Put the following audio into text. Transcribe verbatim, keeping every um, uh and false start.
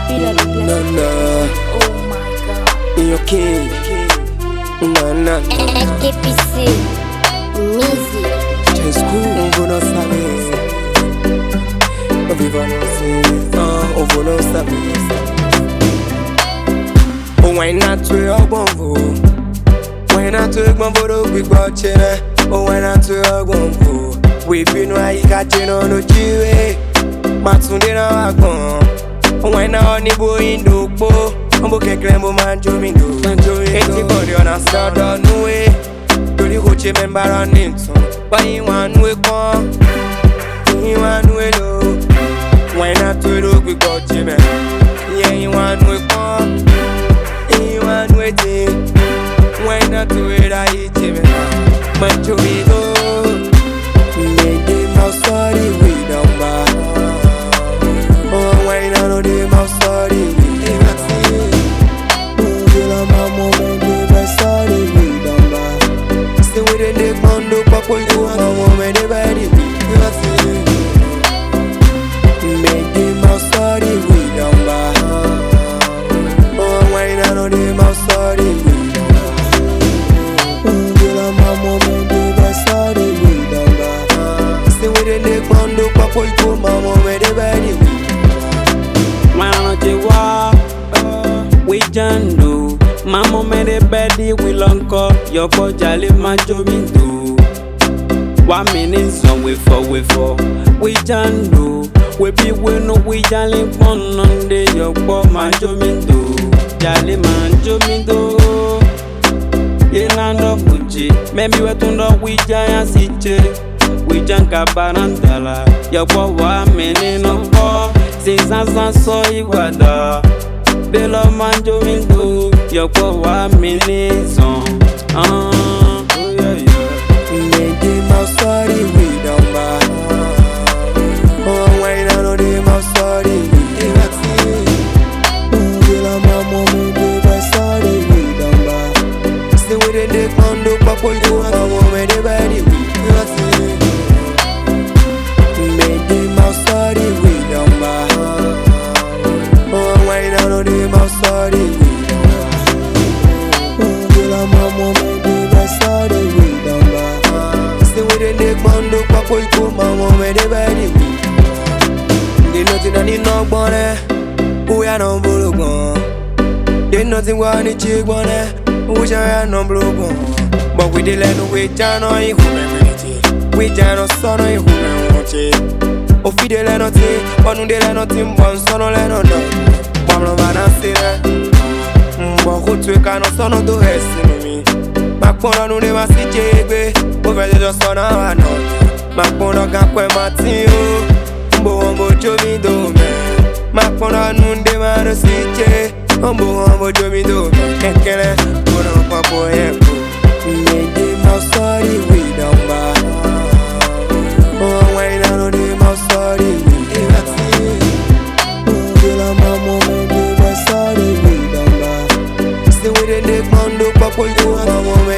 Bila the blessing. Na na, Oh my God. in your king. Na na, K P C Mizi just cool. On veut saber. On viva no sei. On veut saber. Oh, why not to your bongo? Why not to your bongo? We got chene. Oh, why not to your bongo? We been why you got you on the G-way. Matunde na wagon. Oh, why not only boy in the boat? I'm booking Clembo man, Joe do. Anybody on a start on the way. Do the coach member on it. Why you want to come? You want to do? Why not to do? We got you, man. Yeah, you want to come? You want to do? Why not to it? I eat him. Man, to be go. Make them all sorry we don't buy. Oh, why not know them all sorry we don't buy? Oh, feel a mama when they were sorry we don't buy. Stay with the condo, papa, you a mama when they body we don't buy. Make them all sorry we don't buy. Oh, why not know them all sorry we don't buy? Oh, feel a mama when they were sorry we don't buy. Stay with the condo, papa, you a mama when they body we. Manotewa, we jando. Mama made a bedi will uncle. Your boy jolly macho minto. One minute song we for we for. We jando. We be we no we jolly pon on the your boy macho minto. Jolly macho minto. Yenando kuchi. Maybe we tundo we jaya siche. We janka barandala. Your boy wa minute no po. Since so iguada, Belo manjo minto, Yoko wa minison. Ah, oh yeah yeah. Make them all sorry we don't buy. Oh, why not know them all sorry we don't buy? Oh, Belo mama me they were sorry we don't buy. Stay with the condo, papa you a mama me they body we don't buy. Make them all sorry we don't buy. I'm sorry, we don't buy. Oh, girl, I'm a moment, baby, sorry, we don't buy. Stay with the neck, man, look up, we come, my woman, they body, we they nothing I need no bonnet. We are no blue gone. They nothing want to check on it. We are no blue gone. But we did let no way down on you, we down on son on you, oh, feed the nothing, but no, they let nothing, one son or let no know. Mama bana sire, mbo tu ka no sono do hesi mi. Makpono nu ne masijegbe, o fe jo sono ano. Makpono ga kwe mati o, mbo mbo jomi do me. Makpono nu de ma no sije, mbo mbo jomi do me. Kekele, kono papo yeko. Make them all sorry we don't buy. Oh, why not know them all sorry we don't buy? Oh, girl, I'm a moment. Stay with the neck, man, look up, you a mama.